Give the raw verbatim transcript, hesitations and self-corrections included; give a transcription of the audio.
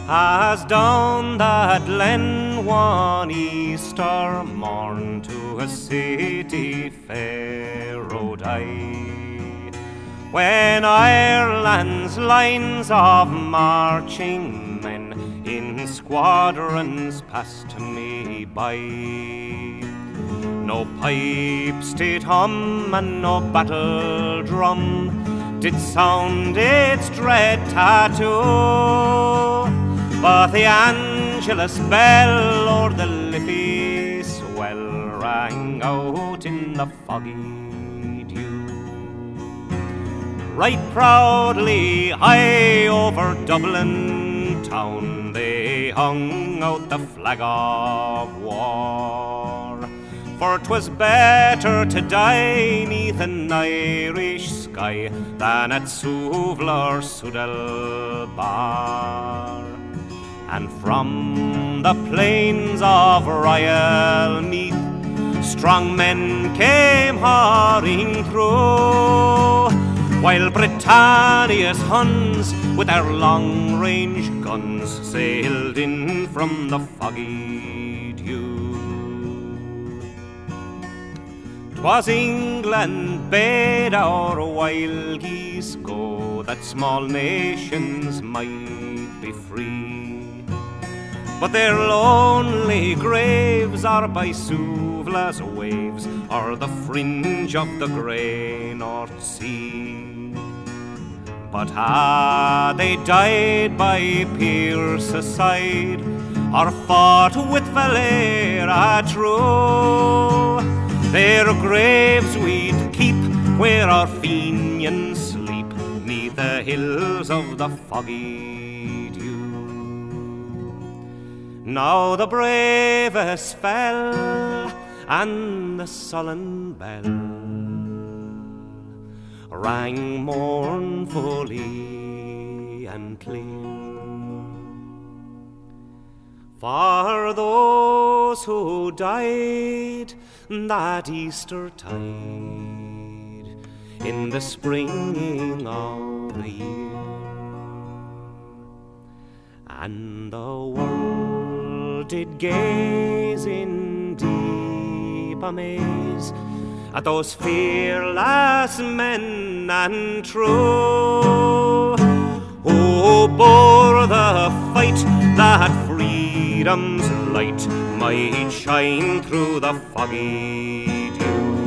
as down that glen one Easter morn to a city fair rode I, when Ireland's lines of marching men in squadrons passed me by. No pipes did hum and no battle drum did sound its dread tattoo, but the Angelus bell o'er the Liffey swell rang out in the foggy dew. Right proudly high over Dublin town they hung out the flag of war, for 'twas better to die 'neath an Irish sky than at Suvlar Sudal Bar. And from the plains of Royal Meath strong men came hurrying through, while Britannia's Huns with their long-range guns sailed in from the foggy dew. 'Twas England bade our wild geese go, that small nations might be free, but their lonely graves are by Suvla's waves, or the fringe of the grey North Sea. But had they died by Pierce's side, or fought with Valera true, their graves we'd keep where our Fenians sleep, 'neath the hills of the foggy dew. Now the bravest fell, and the sullen bell rang mournfully and clear, for those who died that Easter tide in the springing of the year. And the world did gaze in deep amaze at those fearless men and true, who bore the fight that freedom's light might shine through the foggy dew.